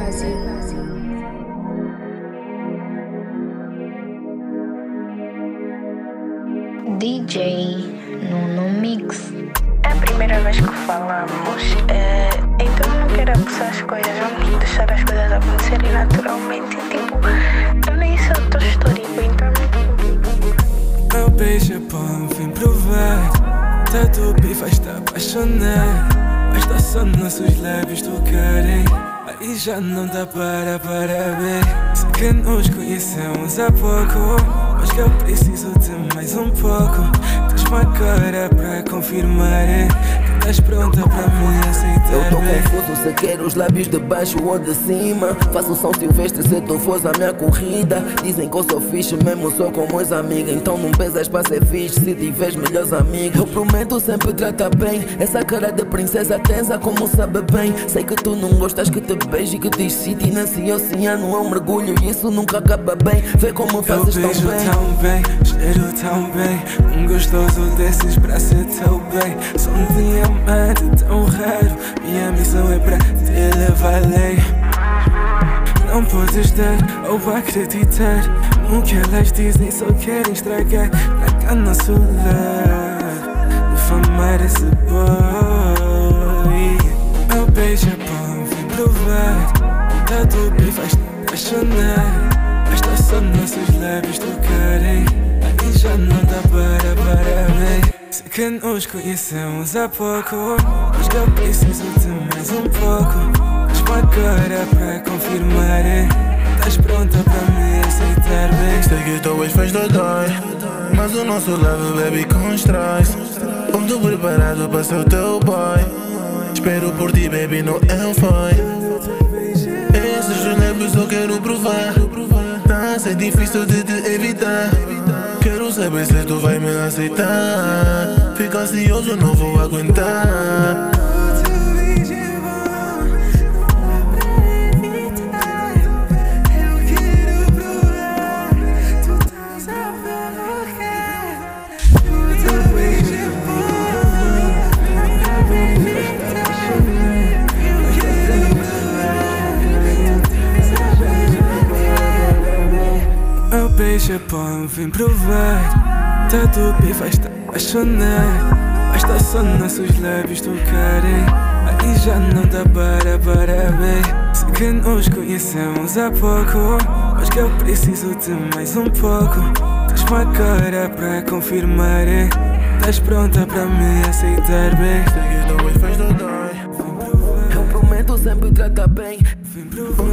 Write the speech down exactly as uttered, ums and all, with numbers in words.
D J Nuno Mix. É a primeira vez que falamos, é, então não quero abusar as coisas, vamos deixar as coisas acontecerem naturalmente. Tipo, eu nem sou tão histórico, então. Meu beijo é bom, vim provar. Tá tudo e faz-te apaixonar. Basta só nossos lábios tocarem. Aí já não dá para, para ver. Sei que nos conhecemos há pouco, mas que eu preciso de mais um pouco. Tens uma cara para confirmar, é, que estás pronta para me aceitar. Eu tô confuso se quero os lábios de baixo ou de cima. Faço som silvestre se tu fores a minha corrida. Dizem que eu sou fixe mesmo só com meus amigos. Então não pesas para ser fixe se tiveres melhores amigos. Eu prometo sempre tratar bem. Essa cara de princesa tensa como sabe bem. Sei que tu não gostas que te beije e que te excite. Nesse oceano é um mergulho e isso nunca acaba bem. Vê como fazes tão bem. Eu beijo tão bem, cheiro tão bem. Um gostoso desses pra ser teu bem. Sou um diamante tão raro. Minha missão é pra te levar além. Não podes dar ou acreditar no que elas dizem, só querem estragar. Traga nosso lar, difamar esse boy. Meu beijo é bom, vem provar. Tá tudo bem, faz-te apaixonar. Basta só nossos lábios tocarem. Aí já não dá para, para ver. Sei que nos conhecemos há pouco, mas que eu preciso de mais um pouco. Tens uma cara para confirmar, é, estás pronta para me aceitar bem. Sei que tu és faz dodói, mas o nosso love baby constrói. Ponto preparado para ser o teu boy. Espero por ti baby, não é foi. Esses lábios eu quero provar. Tá a ser difícil de te evitar. Quero saber se tu vai me aceitar. Fica ansioso, não vou aguentar. Meu beijo é bom, vem provar. Tá tudo bem, faz-te apaixonar. Basta só nossos lábios tocarem. Aí já não dá para, para ver. Sei que nos conhecemos há pouco, mas que eu preciso de mais um pouco. Tens uma cara para confirmar, é, estás pronta para me aceitar bem. Sei que tu és faz dodói. Eu prometo sempre tratar bem. Vem provar.